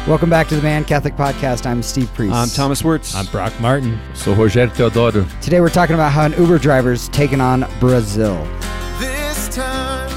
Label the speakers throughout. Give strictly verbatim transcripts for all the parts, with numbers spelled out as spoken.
Speaker 1: Welcome back to the Man Catholic Podcast. I'm Steve Priest.
Speaker 2: I'm Thomas Wirtz.
Speaker 3: I'm Brock Martin.
Speaker 4: Sou Rogério Teodoro.
Speaker 1: Today we're talking about how an Uber driver's taken on Brazil.
Speaker 5: This time,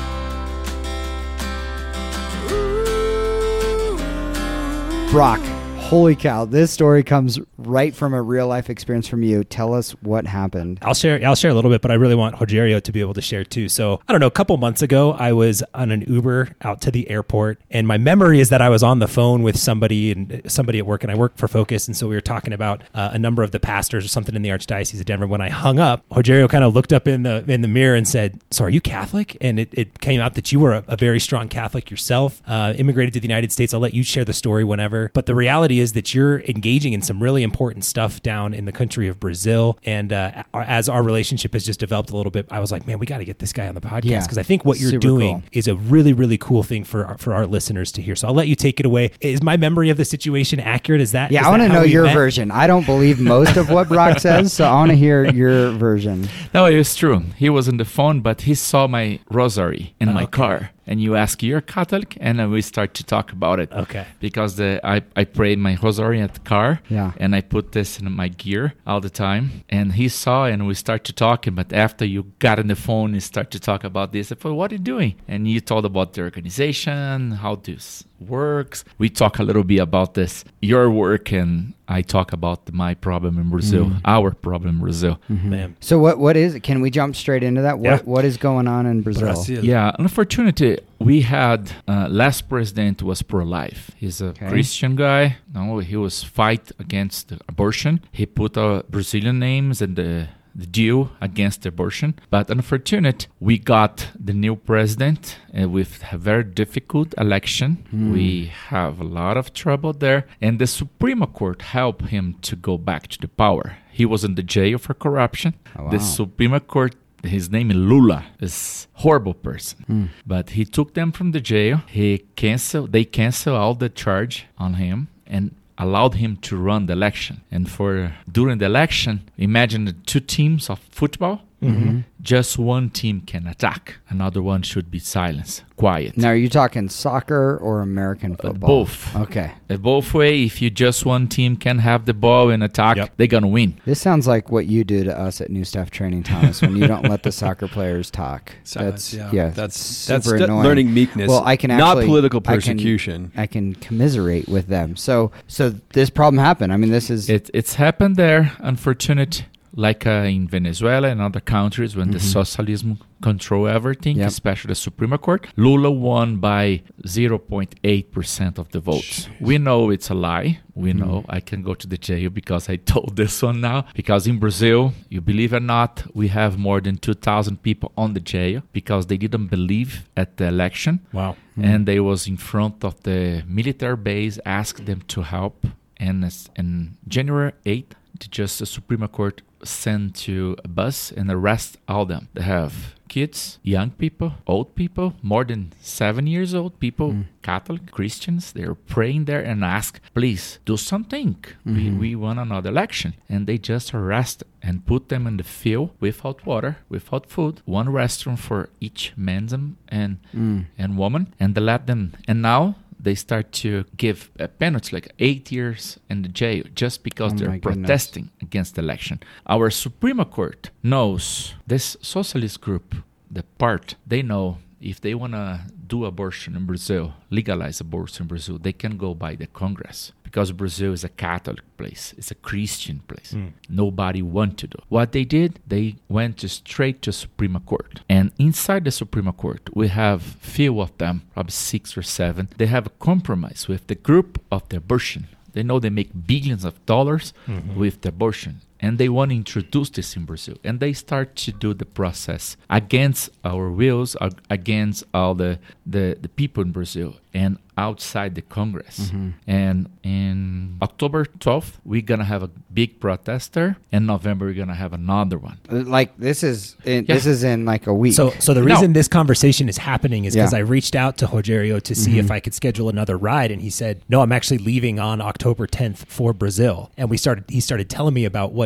Speaker 1: Brock, holy cow, this story comes right from a real life experience from you. Tell us what happened.
Speaker 3: I'll share I'll share a little bit, but I really want Rogério to be able to share too. So I don't know, a couple months ago, I was on an Uber out to the airport, and my memory is that I was on the phone with somebody and somebody at work, and I work for Focus, and so we were talking about uh, a number of the pastors or something in the Archdiocese of Denver. When I hung up, Rogério kind of looked up in the in the mirror and said, "So are you Catholic?" And it, it came out that you were a, a very strong Catholic yourself, uh, immigrated to the United States. I'll let you share the story whenever. But the reality is that you're engaging in some really important stuff down in the country of Brazil. And uh, as our relationship has just developed a little bit, I was like, man, we got to get this guy on the podcast because
Speaker 1: Yeah.
Speaker 3: I think what you're
Speaker 1: Super
Speaker 3: doing
Speaker 1: cool.
Speaker 3: is a really, really cool thing for our, for our listeners to hear. So I'll let you take it away. Is my memory of the situation accurate? Is that
Speaker 1: Yeah,
Speaker 3: is
Speaker 1: I want to
Speaker 3: that how
Speaker 1: know
Speaker 3: we
Speaker 1: your
Speaker 3: met?
Speaker 1: version. I don't believe most of what Brock says, so I want to hear your version.
Speaker 4: No, it's true. He was on the phone, but he saw my rosary in
Speaker 3: Oh,
Speaker 4: my
Speaker 3: okay.
Speaker 4: car. And you ask, you're Catholic? And then we start to talk about it.
Speaker 3: Okay.
Speaker 4: Because the I, I prayed my rosary at the car.
Speaker 1: Yeah.
Speaker 4: And I put this in my gear all the time. And he saw and we start to talk. But after you got on the phone and start to talk about this, I thought, what are you doing? And you told about the organization, how this works. We talk a little bit about this, your work, and I talk about my problem in Brazil,
Speaker 1: Mm.
Speaker 4: our problem in Brazil.
Speaker 3: Man.
Speaker 1: So what what is it? Can we jump straight into that? What
Speaker 3: Yeah.
Speaker 1: What is going on in Brazil?
Speaker 2: Brazil.
Speaker 4: Yeah, unfortunately, we had uh, last president was pro-life. He's a
Speaker 1: Okay.
Speaker 4: Christian guy. No, he was fight against abortion. He put uh, Brazilian names and the the deal against abortion. But unfortunately, we got the new president uh, with a very difficult election. We have a lot of trouble there. And the Supreme Court helped him to go back to the power. He was in the jail for corruption.
Speaker 1: Oh, wow.
Speaker 4: The Supreme Court, his name is Lula, is horrible person. But he took them from the jail. He canceled, they canceled all the charge on him and allowed him to run the election. And for during the election, imagine the two teams of football. Just one team can attack. Another one should be silenced, quiet.
Speaker 1: Now, are you talking soccer or American
Speaker 4: Uh,
Speaker 1: football?
Speaker 4: both.
Speaker 1: Okay.
Speaker 4: Uh, both way, if you just one team can have the ball and attack,
Speaker 3: Yep.
Speaker 4: they're gonna win.
Speaker 1: This sounds like what you do to us at New Staff Training, Thomas, when you don't let the soccer players talk.
Speaker 2: Silence,
Speaker 1: That's
Speaker 2: yeah.
Speaker 1: yeah.
Speaker 2: That's
Speaker 1: super
Speaker 2: that's de-
Speaker 1: annoying.
Speaker 2: learning meekness.
Speaker 1: Well, I can
Speaker 2: not
Speaker 1: actually-
Speaker 2: political
Speaker 1: I can-
Speaker 2: persecution.
Speaker 1: I can commiserate with them. So, so this problem happened. I mean, this is
Speaker 4: It, it's happened there, unfortunate, like uh, in Venezuela and other countries when the socialism control everything,
Speaker 1: Yep.
Speaker 4: especially the Supreme Court. Lula won by zero point eight percent of the votes. We know it's a lie. We know I can go to the jail because I told this one now. Because in Brazil, you believe it or not, we have more than two thousand people on the jail because they didn't believe at the election.
Speaker 3: Wow.
Speaker 4: And they was in front of the military base, asked them to help. And as- on January eighth, the Justice Supreme Court sent to a bus and arrest all them. They have kids, young people, old people, more than seven years old people, Catholic, Christians. They're praying there and ask, please do something. We, we won another election. And they just arrest and put them in the field without water, without food, one restroom for each man and, and, and woman. And they let them, and now they start to give a penalty like eight years in the jail just because
Speaker 1: Oh my
Speaker 4: they're
Speaker 1: goodness.
Speaker 4: protesting against the election. Our Supreme Court knows this socialist group, the part, they know if they want to do abortion in Brazil, legalize abortion in Brazil, they can go by the Congress because Brazil is a Catholic place. It's a Christian place. Nobody want to do. What they did, they went to straight to Supreme Court. And inside the Supreme Court, we have few of them, probably six or seven. They have a compromise with the group of the abortion. They know they make billions of dollars with the abortion. And they want to introduce this in Brazil. And they start to do the process against our wills, ag- against all the, the, the people in Brazil and outside the Congress. And in October twelfth, we're going to have a big protest there. And November, we're going to have another one.
Speaker 1: like this is in,
Speaker 4: Yeah.
Speaker 1: this is in like a week.
Speaker 3: So, so the
Speaker 4: No.
Speaker 3: reason this conversation is happening is because
Speaker 1: Yeah.
Speaker 3: I reached out to Rogério to see if I could schedule another ride, and he said, "No, I'm actually leaving on October tenth for Brazil." And we started. He started telling me about what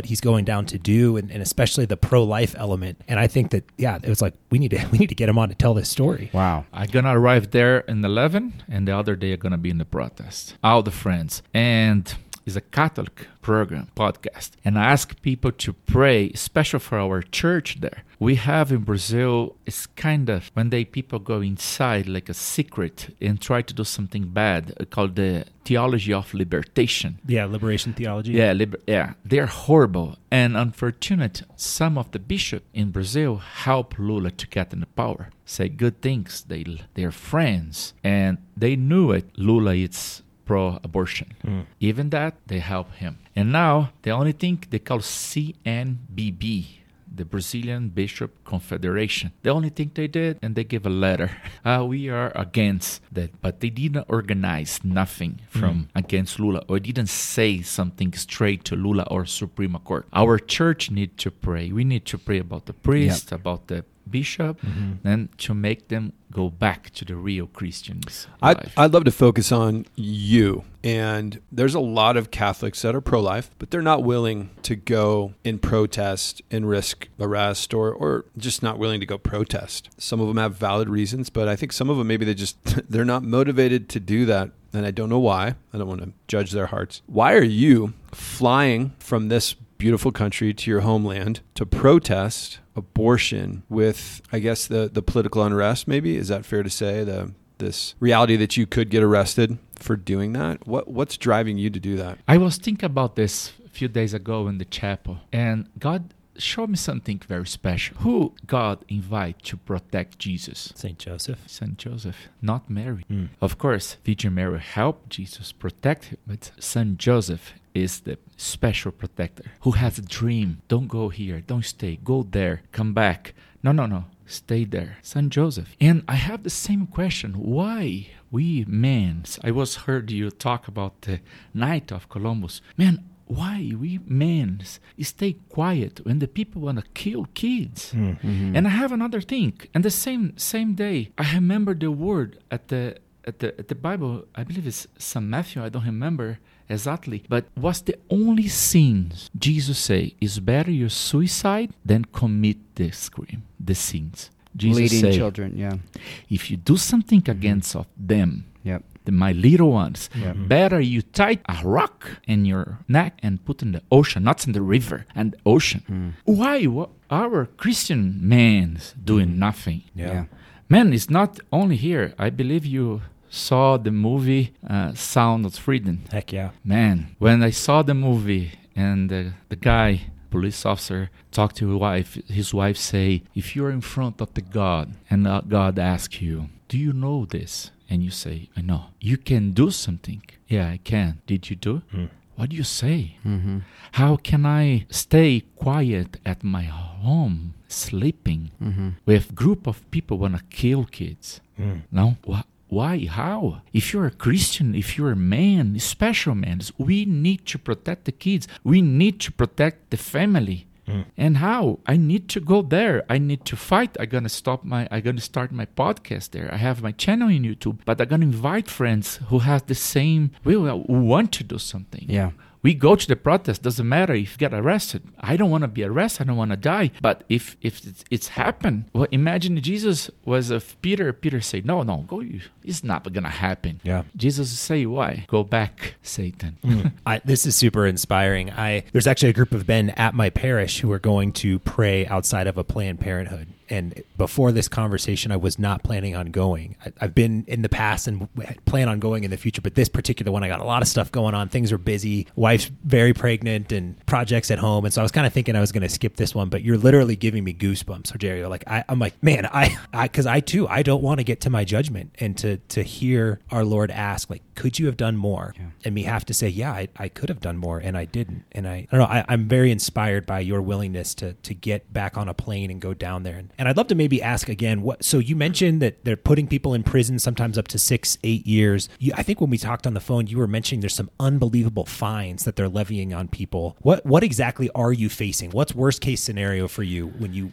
Speaker 3: what he's going down to do, and, and especially the pro-life element. And I think that, yeah, it was like, we need to we need to get him on to tell this story.
Speaker 1: Wow.
Speaker 4: I'm going to arrive there in eleven, and the other day I'm going to be in the protest. All the friends. And it's a Catholic program, podcast. And I ask people to pray, especially for our church there. We have in Brazil, it's kind of, when they people go inside like a secret and try to do something bad, uh, called the theology of libertation.
Speaker 3: Yeah, liberation theology.
Speaker 4: Yeah, liber- yeah, they're horrible. And unfortunate, some of the bishops in Brazil help Lula to get in the power. Say good things. They, they're friends. And they knew it. Lula is pro-abortion. Mm. Even that, they help him. And now, the only thing they call C N B B, the Brazilian Bishop Confederation. The only thing they did, and they gave a letter. Uh, we are against that. But they didn't organize nothing from mm. against Lula, or didn't say something straight to Lula or Supreme Court. Our church need to pray. We need to pray about the priest, yep. about the bishop, mm-hmm. and to make them go back to the real Christians.
Speaker 2: I'd, I'd love to focus on you. And there's a lot of Catholics that are pro-life, but they're not willing to go and protest and risk arrest, or, or just not willing to go protest. Some of them have valid reasons, but I think some of them, maybe they just, they're not motivated to do that. And I don't know why. I don't want to judge their hearts. Why are you flying from this beautiful country to your homeland to protest abortion with, I guess, the, the political unrest, maybe? Is that fair to say? The this reality that you could get arrested for doing that? What What's driving you to do that?
Speaker 4: I was thinking about this a few days ago in the chapel, and God showed me something very special. Who God invite to protect Jesus?
Speaker 3: Saint Joseph.
Speaker 4: Saint Joseph, not Mary.
Speaker 3: Mm.
Speaker 4: Of course, Virgin Mary helped Jesus protect him, but Saint Joseph is the special protector who has a dream. Don't go here. Don't stay. Go there. Come back. No, no, no. Stay there. Saint Joseph. And I have the same question. Why we men, I was heard you talk about the night of Columbus. Man, why we men stay quiet when the people want to kill kids? Mm-hmm. And I have another thing. And the same same day, I remember the word at the at the at the Bible. I believe it's Saint Matthew. I don't remember exactly, but was the only sin Jesus say is better you suicide than commit this crime, the sins. Jesus
Speaker 1: Leading
Speaker 4: say,
Speaker 1: children, yeah.
Speaker 4: If you do something mm-hmm. against of them,
Speaker 1: yep.
Speaker 4: the, my little ones,
Speaker 1: yep.
Speaker 4: better you tie a rock in your neck and put in the ocean, not in the river, and the ocean. Mm. Why what, our Christian men doing mm. nothing?
Speaker 1: Yeah. yeah.
Speaker 4: Man, it's not only here. I believe you saw the movie uh, Sound of Freedom.
Speaker 3: Heck yeah.
Speaker 4: Man, when I saw the movie and the, the guy, police officer, talked to his wife, his wife say, if you're in front of the God and uh, God asks you, do you know this? And you say, I know. You can do something. Yeah, I can. Did you do? Mm. What do you say? Mm-hmm. How can I stay quiet at my home, sleeping, mm-hmm. with group of people want to kill kids? Mm. No? What? Why? How? If you're a Christian, if you're a man, special man, we need to protect the kids. We need to protect the family. Mm. And how? I need to go there. I need to fight. I'm gonna stop my. I'm gonna start my podcast there. I have my channel in YouTube, but I'm gonna invite friends who have the same will, who want to do something.
Speaker 1: Yeah.
Speaker 4: We go to the protest. Doesn't matter if you get arrested. I don't want to be arrested. I don't want to die. But if if it's, it's happened, well, imagine Jesus was of Peter. Peter said, "No, no, go. It's not gonna happen."
Speaker 3: Yeah.
Speaker 4: Jesus say, "Why? Go back, Satan."
Speaker 3: Mm. I, this is super inspiring. I there's actually a group of men at my parish who are going to pray outside of a Planned Parenthood. And before this conversation, I was not planning on going. I, I've been in the past and plan on going in the future, but this particular one, I got a lot of stuff going on. Things are busy. Wife's very pregnant and projects at home. And so I was kind of thinking I was going to skip this one, but you're literally giving me goosebumps, Rogerio. Like I, I'm like, man, I, I, cause I too, I don't want to get to my judgment and to, to hear our Lord ask, like, could you have done more? Yeah. And me have to say, yeah, I, I could have done more and I didn't. And I, I don't know, I, I'm very inspired by your willingness to, to get back on a plane and go down there. And, and I'd love to maybe ask again, what, so you mentioned that they're putting people in prison sometimes up to six, eight years. You, I think when we talked on the phone, you were mentioning there's some unbelievable fines that they're levying on people. What, what exactly are you facing? What's worst case scenario for you when you, when you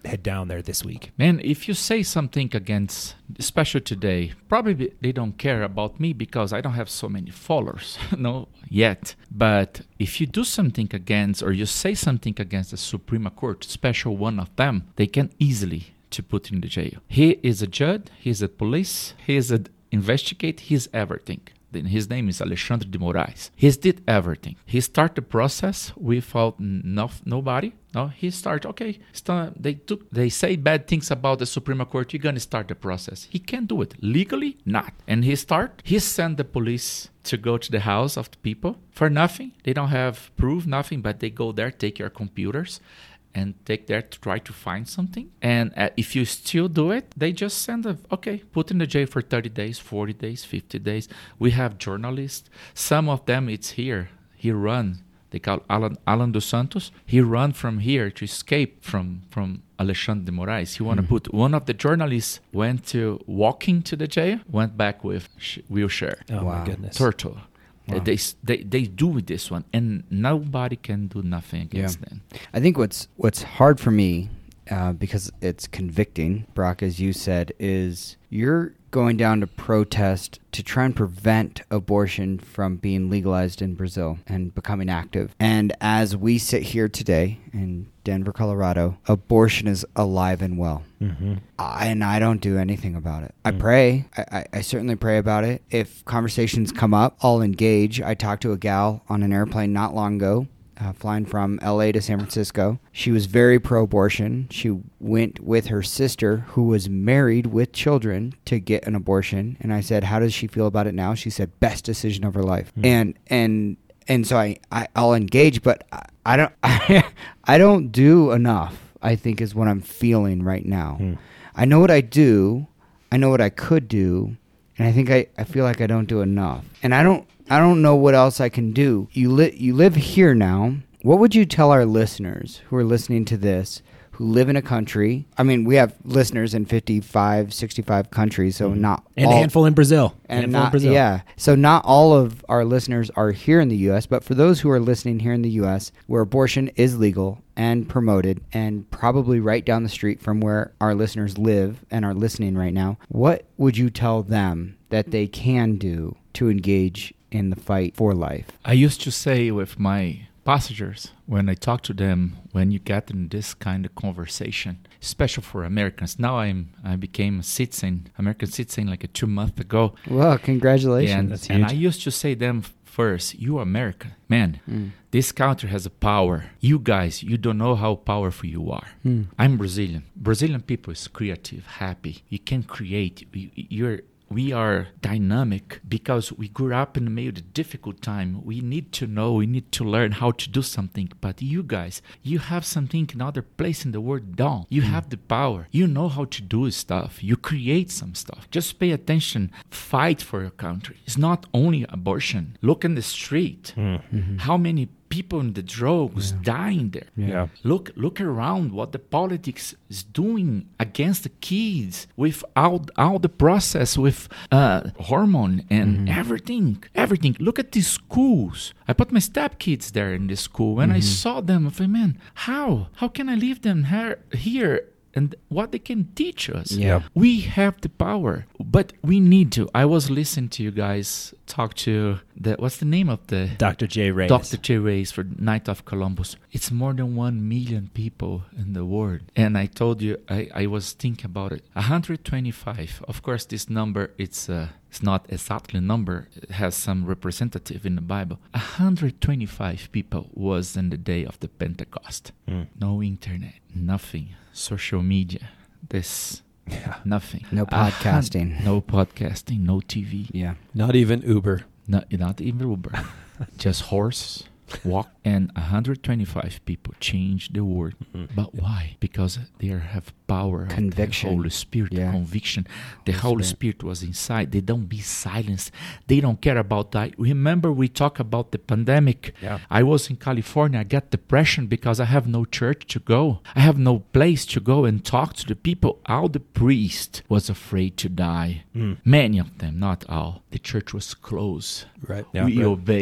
Speaker 3: head down there this week.
Speaker 4: Man, if you say something against, especially today, probably they don't care about me because I don't have so many followers, no, yet. But if you do something against, or you say something against the Supreme Court, especially one of them, they can easily to put in the jail. He is a judge, he is a police, he is a investigate, he is everything. Then his name is Alexandre de Moraes. He did everything. He started the process without no, nobody. No, he started, okay, start, they took, they say bad things about the Supreme Court, you're going to start the process. He can't do it. Legally, not. And he start, he sent the police to go to the house of the people for nothing. They don't have proof, nothing, but they go there, take your computers, and take there to try to find something. And uh, if you still do it, they just send a, okay, put in the jail for thirty days, forty days, fifty days. We have journalists. Some of them, it's here. He run. They call Alan, Alan dos Santos. He run from here to escape from, from Alexandre de Moraes. He want to mm-hmm. put, one of the journalists went to walking to the jail, went back with sh- wheelchair.
Speaker 3: Oh,
Speaker 1: Wow.
Speaker 3: my goodness.
Speaker 4: Turtle.
Speaker 1: Wow.
Speaker 4: They, they they do with this one, and nobody can do nothing against
Speaker 1: Yeah.
Speaker 4: them.
Speaker 1: I think what's what's hard for me, uh, because it's convicting, Brock, as you said, is you're going down to protest to try and prevent abortion from being legalized in Brazil and becoming active. And as we sit here today in Denver, Colorado, abortion is alive and well.
Speaker 3: Mm-hmm.
Speaker 1: I, and I don't do anything about it. I pray. I, I, I certainly pray about it. If conversations come up, I'll engage. I talked to a gal on an airplane not long ago, uh, flying from L A to San Francisco. She was very pro-abortion. She went with her sister, who was married with children, to get an abortion. And I said, how does she feel about it now? She said, best decision of her life. Mm. And and and so I, I, I'll engage, but I, I don't I, I don't do enough, I think, is what I'm feeling right now. Mm. I know what I do. I know what I could do. And I think I, I feel like I don't do enough. And I don't I don't know what else I can do. You li- you live here now. What would you tell our listeners who are listening to this, who live in a country? I mean, we have listeners in fifty-five, sixty-five countries, so
Speaker 3: mm-hmm.
Speaker 1: not
Speaker 3: and
Speaker 1: all,
Speaker 3: a handful in Brazil.
Speaker 1: and
Speaker 3: handful
Speaker 1: not
Speaker 3: in Brazil.
Speaker 1: yeah. So not all of our listeners are here in the U S, but for those who are listening here in the U S, where abortion is legal and promoted, and probably right down the street from where our listeners live and are listening right now, what would you tell them that they can do to engage in the fight for life?
Speaker 4: I used to say with my passengers, when I talk to them, when you get in this kind of conversation, especially for Americans. Now I'm I became a citizen, American citizen, like a two months ago.
Speaker 1: Well, congratulations.
Speaker 4: And,
Speaker 3: That's
Speaker 4: and
Speaker 3: huge.
Speaker 4: I used to say them first, you America, man,
Speaker 1: Mm.
Speaker 4: this country has a power. You guys, you don't know how powerful you are.
Speaker 1: Mm.
Speaker 4: I'm Brazilian. Brazilian people is creative, happy. You can create. You, you're We are dynamic because we grew up in the middle of a difficult time. We need to know, we need to learn how to do something. But you guys, you have something in other place in the world done. You mm. have the power. You know how to do stuff. You create some stuff. Just pay attention. Fight for your country. It's not only abortion. Look in the street.
Speaker 3: Mm.
Speaker 4: Mm-hmm. How many people in the drugs
Speaker 1: Yeah.
Speaker 4: dying there.
Speaker 3: Yeah.
Speaker 4: Look look around what the politics is doing against the kids with all, all the process with uh, hormone and
Speaker 1: Mm-hmm.
Speaker 4: everything. Everything. Look at these schools. I put my stepkids there in this school. When
Speaker 1: Mm-hmm.
Speaker 4: I saw them, I thought, man, how? How can I leave them here, here and what they can teach us?
Speaker 1: Yeah.
Speaker 4: We have the power, but we need to. I was listening to you guys talk to the, what's the name of the
Speaker 3: Doctor J. Reyes.
Speaker 4: Doctor J. Reyes for Night of Columbus. It's more than one million people in the world. And I told you, I, I was thinking about it. one hundred twenty-five. Of course, this number, it's uh, it's not exactly a number. It has some representative in the Bible. one hundred twenty-five people was in the day of the Pentecost.
Speaker 3: Mm.
Speaker 4: No internet, nothing. Social media, this,
Speaker 3: Yeah.
Speaker 4: nothing.
Speaker 1: No
Speaker 4: A hun-
Speaker 1: podcasting.
Speaker 4: No podcasting, no T V.
Speaker 1: Yeah.
Speaker 2: Not even Uber.
Speaker 4: Not, not even Uber. Just horse, walk. And one hundred twenty-five people change the world.
Speaker 3: Mm-hmm.
Speaker 4: But why? Because they are, have power
Speaker 1: Conviction.
Speaker 4: of the Holy Spirit,
Speaker 1: Yeah.
Speaker 4: conviction. The
Speaker 1: Holy
Speaker 4: Holy
Speaker 1: Spirit.
Speaker 4: Spirit was inside. They don't be silenced. They don't care about that. Remember we talk about the pandemic.
Speaker 3: Yeah.
Speaker 4: I was in California. I got depression because I have no church to go. I have no place to go and talk to the people. All the priest was afraid to die.
Speaker 3: Mm.
Speaker 4: Many of them, not all. The church was closed.
Speaker 2: Right.
Speaker 3: Yeah.
Speaker 4: we
Speaker 3: Right.
Speaker 4: obey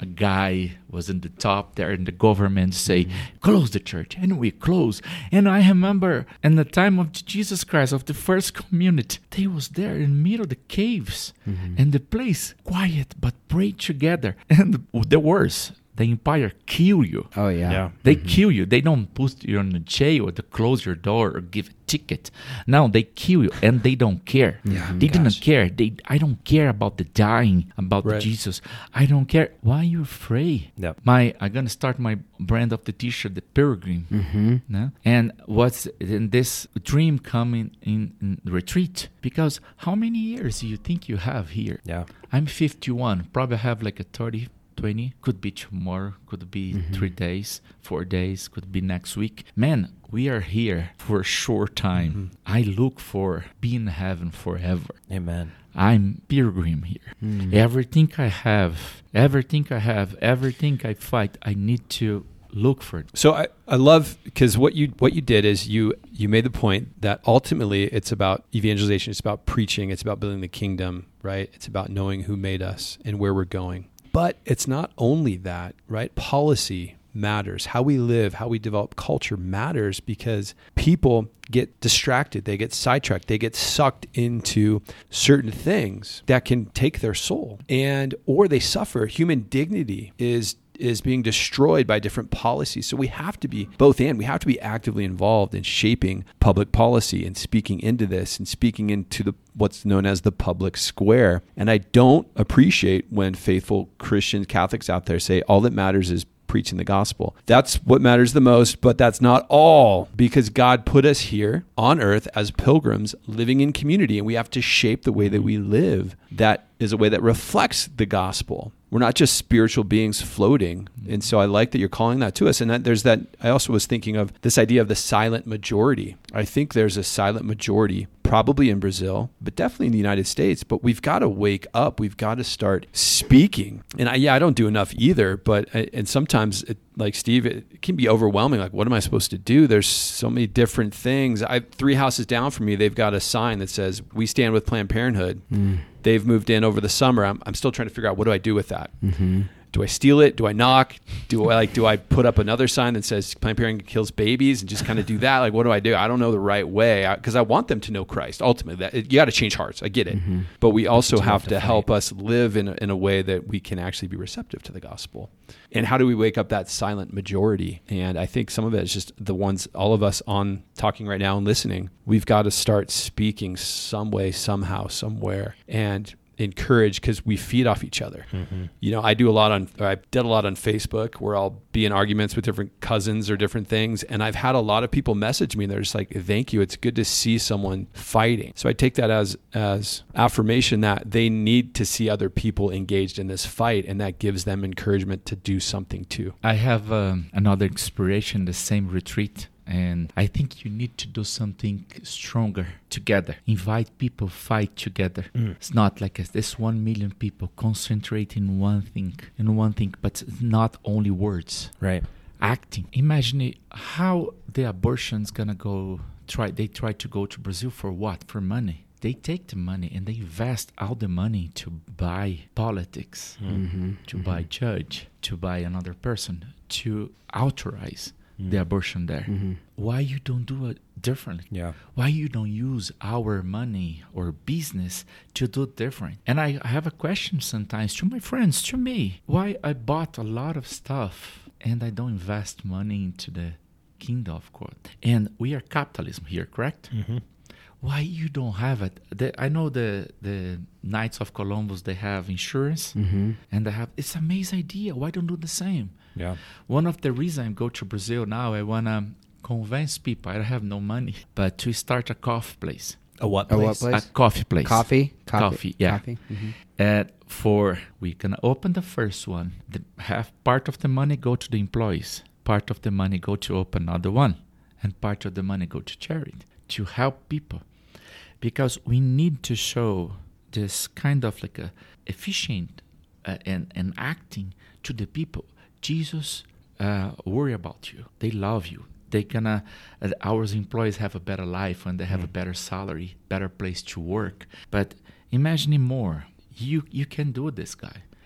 Speaker 4: a guy was in the top there in the government say, close the church, and we close. And I remember in the time of Jesus Christ, of the first community, they was there in the middle of the caves,
Speaker 1: Mm-hmm.
Speaker 4: and the place quiet, but pray together. And the worst, the empire kill you.
Speaker 1: Oh yeah.
Speaker 3: Yeah.
Speaker 4: They kill you. They don't put you in a jail or to close your door or give a ticket. No, they kill you, and they don't care.
Speaker 2: Yeah,
Speaker 4: They
Speaker 2: gosh.
Speaker 4: didn't care. They, I don't care about the dying, about
Speaker 2: Right.
Speaker 4: Jesus. I don't care. Why are you afraid?
Speaker 3: Yep.
Speaker 4: My, I'm gonna start my brand of the T-shirt, the Pilgrim.
Speaker 1: Mm-hmm.
Speaker 4: No? And what's in this dream coming in, in retreat? Because how many years do you think you have here?
Speaker 3: Yeah.
Speaker 4: I'm fifty-one. Probably have like a thirty, twenty. Could be tomorrow. Could be
Speaker 1: Mm-hmm.
Speaker 4: three days, four days. Could be next week. Man, we are here for a short time.
Speaker 1: Mm-hmm.
Speaker 4: I look for being in heaven forever.
Speaker 3: Amen.
Speaker 4: I'm pilgrim here.
Speaker 1: Mm.
Speaker 4: Everything I have, everything I have, everything I fight, I need to look for it.
Speaker 2: So I, I love because what you what you did is you you made the point that ultimately it's about evangelization, it's about preaching, it's about building the kingdom, right? It's about knowing who made us and where we're going. But it's not only that, right? Policy matters. How we live, how we develop culture matters because people get distracted, they get sidetracked, they get sucked into certain things that can take their soul, and or they suffer. Human dignity is is being destroyed by different policies. So we have to be both and. We have to be actively involved in shaping public policy and speaking into this and speaking into the what's known as the public square. And I don't appreciate when faithful Christian Catholics out there say all that matters is preaching the gospel. That's what matters the most, but that's not all, because God put us here on earth as pilgrims living in community, and we have to shape the way that we live. That is a way that reflects the gospel. We're not just spiritual beings floating. And so I like that you're calling that to us. And that there's that, I also was thinking of this idea of the silent majority. I think there's a silent majority, probably in Brazil, but definitely in the United States. But we've got to wake up. We've got to start speaking. And I, yeah, I don't do enough either. But, and sometimes, it, like Steve, it can be overwhelming. Like, what am I supposed to do? There's so many different things. I three houses down from me, they've got a sign that says, "We stand with Planned Parenthood."
Speaker 1: Mm.
Speaker 2: They've moved in over the summer. I'm, I'm still trying to figure out, what do I do with that?
Speaker 1: Mm-hmm.
Speaker 2: Do I steal it? Do I knock? Do I like? Do I put up another sign that says Planned Parenthood kills babies and just kind of do that? Like, what do I do? I don't know the right way because I, I want them to know Christ. Ultimately, that you got to change hearts. I get it,
Speaker 1: Mm-hmm.
Speaker 2: but we also
Speaker 3: But you
Speaker 2: have
Speaker 3: have
Speaker 2: to
Speaker 3: to
Speaker 2: help us live in a, in a way that we can actually be receptive to the gospel. And how do we wake up that silent majority? And I think some of it is just the ones, all of us on talking right now and listening. We've got to start speaking some way, somehow, somewhere, and encourage, because we feed off each other.
Speaker 3: Mm-hmm.
Speaker 2: You know, I do a lot on, or I did a lot on Facebook where I'll be in arguments with different cousins or different things. And I've had a lot of people message me and they're just like, thank you. It's good to see someone fighting. So I take that as, as affirmation that they need to see other people engaged in this fight, and that gives them encouragement to do something too.
Speaker 4: I have um, another inspiration, the same retreat. And I think you need to do something stronger together. Invite people, fight together.
Speaker 3: Mm.
Speaker 4: It's not like a, this one million people concentrate in one thing, in one thing, but it's not only words.
Speaker 3: Right.
Speaker 4: Acting. Imagine it, how the abortion's gonna go. Try. They try to go to Brazil for what? For money. They take the money and they invest all the money to buy politics,
Speaker 1: Mm-hmm.
Speaker 4: to buy judge, to buy another person, to authorize the abortion there.
Speaker 1: Mm-hmm.
Speaker 4: Why you don't do it differently?
Speaker 3: Yeah.
Speaker 4: Why you don't use our money or business to do it different? And I, I have a question sometimes to my friends, to me. Why I bought a lot of stuff and I don't invest money into the kingdom of God? And we are capitalism here, correct?
Speaker 3: Mm-hmm.
Speaker 4: Why you don't have it? The, I know the the Knights of Columbus, they have insurance,
Speaker 1: Mm-hmm.
Speaker 4: and they have, it's an amazing idea. Why don't do the same?
Speaker 3: Yeah.
Speaker 4: One of the reasons I go to Brazil now, I want to convince people, I don't have no money, but to start a coffee place.
Speaker 3: A what
Speaker 1: A
Speaker 3: place?
Speaker 1: what place?
Speaker 4: A coffee place.
Speaker 1: Coffee?
Speaker 4: Coffee, yeah.
Speaker 1: Coffee. Mm-hmm.
Speaker 4: And for, we're going to open the first one. The, half part of the money go to the employees. Part of the money go to open another one. And part of the money go to charity, to help people. Because we need to show this kind of like a efficient uh, and, and acting to the people. Jesus uh, worry about you. They love you. They gonna, uh, our employees have a better life when they have mm. a better salary, better place to work. But imagine more. You you can do this, guy.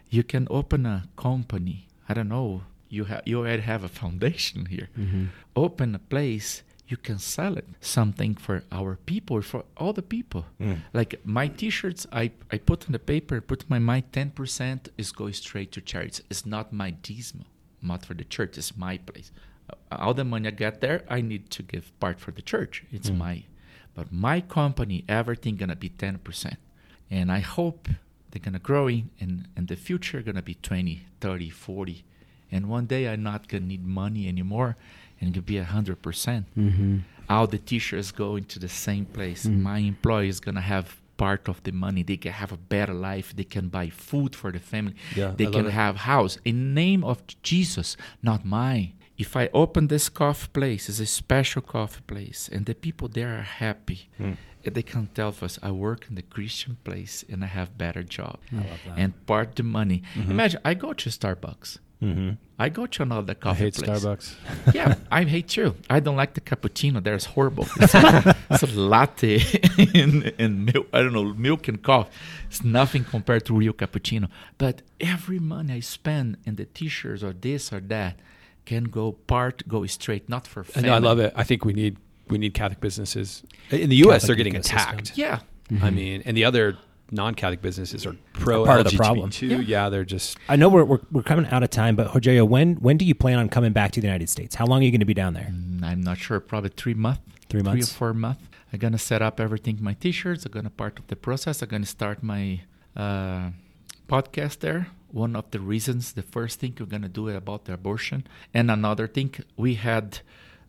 Speaker 4: You can open a company. I don't know. You have you already have a foundation here.
Speaker 1: Mm-hmm.
Speaker 4: Open a place. You can sell it. Something for our people, for all the people.
Speaker 3: Mm.
Speaker 4: Like my T-shirts, I, I put in the paper, put my mind, ten percent is go straight to charity. It's not my dízimo, not for the church. It's my place. Uh, all the money I get there, I need to give part for the church. It's
Speaker 3: Mm.
Speaker 4: my, but my company, everything gonna be ten percent. And I hope they're gonna grow in, and in the future gonna be twenty, thirty, forty. And one day I'm not gonna need money anymore, and it'll be one hundred percent.
Speaker 1: Mm-hmm.
Speaker 4: All the T-shirts go into the same place.
Speaker 1: Mm.
Speaker 4: My employees gonna have part of the money. They can have a better life. They can buy food for the family.
Speaker 2: Yeah,
Speaker 4: they
Speaker 2: I
Speaker 4: can
Speaker 2: love it.
Speaker 4: have house in name of Jesus, not mine. If I open this coffee place, it's a special coffee place, and the people there are happy.
Speaker 3: Mm.
Speaker 4: And they can tell us, I work in the Christian place and I have better job.
Speaker 3: I love that.
Speaker 4: And part the money.
Speaker 2: Mhm.
Speaker 4: Imagine I go to Starbucks.
Speaker 3: Mm-hmm.
Speaker 4: I go to another
Speaker 2: I
Speaker 4: coffee
Speaker 2: hate
Speaker 4: place.
Speaker 2: Starbucks.
Speaker 4: Yeah, I hate too. I don't like the cappuccino. There's horrible. It's a, it's a latte and, and milk. I don't know, milk and coffee. It's nothing compared to real cappuccino. But every money I spend in the T-shirts or this or that can go part, go straight, not for
Speaker 2: I
Speaker 4: family.
Speaker 2: know, I love it. I think we need we need Catholic businesses. In the U S,
Speaker 3: Catholic
Speaker 2: they're getting
Speaker 3: ecosystem.
Speaker 2: attacked.
Speaker 4: Yeah.
Speaker 2: I mean, and the other non-Catholic businesses are pro
Speaker 3: Part of the
Speaker 2: L G B T
Speaker 3: problem.
Speaker 2: too.
Speaker 4: Yeah.
Speaker 2: Yeah. they're just.
Speaker 3: I know we're, we're we're coming out of time, but Rogerio, when when do you plan on coming back to the United States? How long are you going to be down there?
Speaker 4: Mm, I'm not sure. Probably three months.
Speaker 3: Three
Speaker 4: Three or
Speaker 3: months.
Speaker 4: four months. I'm going to set up everything, my T-shirts. I'm going to part of the process. I'm going to start my uh, podcast there. One of the reasons, the first thing we're going to do about the abortion. And another thing, we had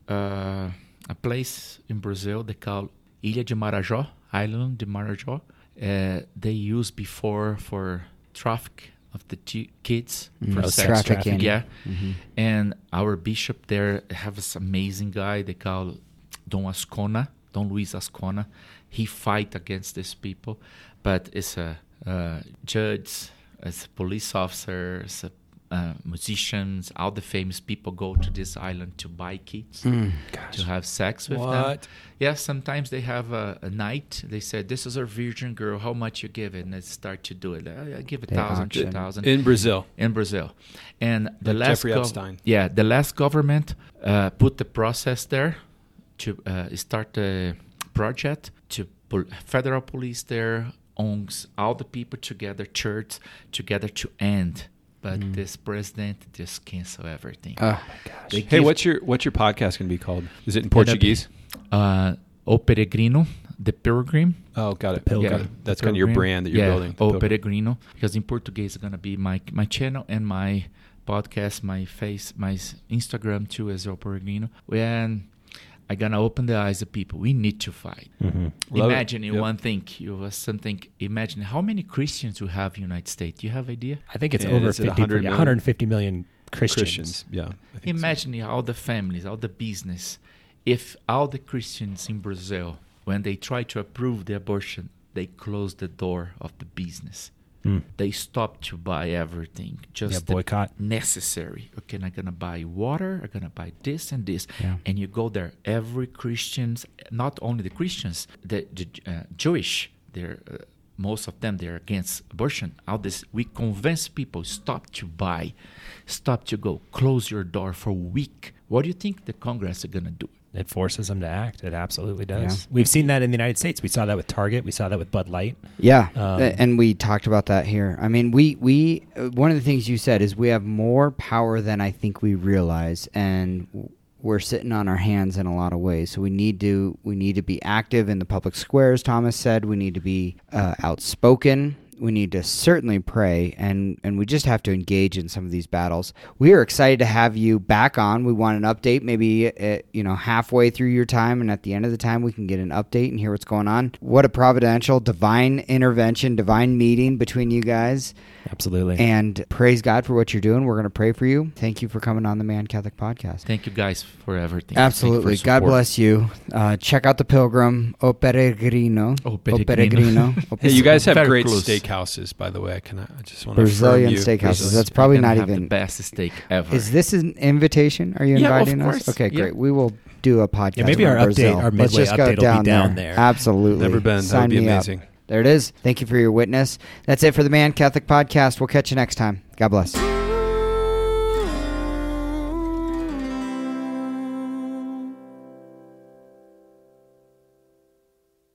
Speaker 4: uh, a place in Brazil they call Ilha de Marajó, Island de Marajó. Uh, they used before for traffic of the t- kids
Speaker 1: Mm,
Speaker 4: for
Speaker 3: oh,
Speaker 4: sex
Speaker 3: sex
Speaker 1: trafficking.
Speaker 4: Yeah.
Speaker 1: Mm-hmm.
Speaker 4: And our bishop there have this amazing guy they call Don Ascona, Don Luis Ascona. He fight against these people, but it's a uh, judge, as a police officer, as a, uh, musicians, all the famous people go to this island to buy kids,
Speaker 1: Mm.
Speaker 4: to have sex with them.
Speaker 2: What?
Speaker 4: Yeah, sometimes they have a, a night. They said, this is our virgin girl. How much you give it? And they start to do it. I, I give a
Speaker 1: They
Speaker 4: thousand, two
Speaker 1: auction.
Speaker 4: thousand
Speaker 2: In Brazil.
Speaker 4: in Brazil. And the
Speaker 2: Like
Speaker 4: last
Speaker 2: Jeffrey
Speaker 4: gov-
Speaker 2: Epstein.
Speaker 4: yeah, the last government uh, put the process there to uh, start the project to put federal police there, O N Gs, all the people together, church together to end. But
Speaker 1: Mm.
Speaker 4: this president just cancel everything.
Speaker 1: Oh,
Speaker 4: They
Speaker 2: Hey,
Speaker 4: give-
Speaker 2: what's your what's your podcast going to be called? Is it in Portuguese?
Speaker 4: uh, O Peregrino, the Pilgrim.
Speaker 2: Oh, got it.
Speaker 3: Pilgrim.
Speaker 2: Got it. That's kind of your
Speaker 4: Pilgrim.
Speaker 2: brand that you're
Speaker 4: yeah,
Speaker 2: building. the
Speaker 4: O
Speaker 2: Pilgrim.
Speaker 4: Peregrino, because in Portuguese it's gonna be my my channel and my podcast, my face, my s- Instagram too as O Peregrino. When I gonna open the eyes of people, we need to fight.
Speaker 3: Mm-hmm.
Speaker 2: Love it.
Speaker 4: Imagine in
Speaker 2: Yep.
Speaker 4: one thing, you was something. Imagine how many Christians we have in the United States. Do you have idea?
Speaker 3: I think it's
Speaker 2: And
Speaker 3: over
Speaker 2: is it
Speaker 3: fifty,
Speaker 2: one hundred million?
Speaker 3: one hundred fifty million Christians.
Speaker 2: Christians. Yeah. I think so.
Speaker 4: Imagine all the families, all the business. If all the Christians in Brazil, when they try to approve the abortion, they close the door of the business.
Speaker 3: Mm.
Speaker 4: They stop to buy everything, just
Speaker 3: Yeah,
Speaker 4: the
Speaker 3: boycott.
Speaker 4: necessary. Okay, I'm gonna buy water. I'm gonna buy this and this,
Speaker 1: Yeah.
Speaker 4: and you go there. Every Christians, not only the Christians, the, the uh, Jewish, they're uh, most of them they're against abortion. All this, we convince people stop to buy, stop to go, close your door for a week. What do you think the Congress are gonna do?
Speaker 3: It forces them to act. It absolutely does.
Speaker 1: Yeah.
Speaker 3: We've seen that in the United States. We saw that with Target. We saw that with Bud Light.
Speaker 1: Yeah,
Speaker 3: Um,
Speaker 1: a- and we talked about that here. I mean, we we uh, one of the things you said is we have more power than I think we realize, and w- we're sitting on our hands in a lot of ways. So we need to we need to be active in the public squares. Thomas said we need to be uh, outspoken. We need to certainly pray, and, and we just have to engage in some of these battles. We are excited to have you back on. We want an update, maybe uh, you know halfway through your time, and at the end of the time, we can get an update and hear what's going on. What a providential, divine intervention, divine meeting between you guys.
Speaker 3: Absolutely.
Speaker 1: And praise God for what you're doing. We're going to pray for you. Thank you for coming on the Man Catholic Podcast.
Speaker 4: Thank you guys for everything. Thank you for
Speaker 1: Absolutely. God
Speaker 4: support.
Speaker 1: bless you. Uh, check out the Pilgrim, O Peregrino.
Speaker 4: O Peregrino.
Speaker 1: O
Speaker 2: Hey, you guys have
Speaker 4: Very
Speaker 2: great
Speaker 4: close.
Speaker 2: steakhouses, by the way. Can I, I just want to
Speaker 1: Brazilian
Speaker 2: affirm you.
Speaker 1: steakhouses.
Speaker 2: Brazil-
Speaker 1: That's probably
Speaker 4: You're gonna
Speaker 1: not
Speaker 4: have
Speaker 1: even.
Speaker 4: the best steak ever.
Speaker 1: Is this an invitation? Are you
Speaker 4: Yeah, of
Speaker 1: inviting us?
Speaker 4: course.
Speaker 1: Okay,
Speaker 4: Yeah.
Speaker 1: great. We will do a podcast.
Speaker 3: Yeah, maybe
Speaker 1: from
Speaker 3: our update-
Speaker 1: Brazil.
Speaker 3: our
Speaker 1: Let's
Speaker 3: midway
Speaker 1: just go
Speaker 3: update will be
Speaker 1: down,
Speaker 3: down
Speaker 1: there.
Speaker 3: there.
Speaker 1: Absolutely.
Speaker 2: Never been. That
Speaker 1: Sign
Speaker 2: would be
Speaker 1: me up.
Speaker 2: amazing.
Speaker 1: There it is. Thank you for your witness. That's it for the Man Catholic Podcast. We'll catch you next time. God bless.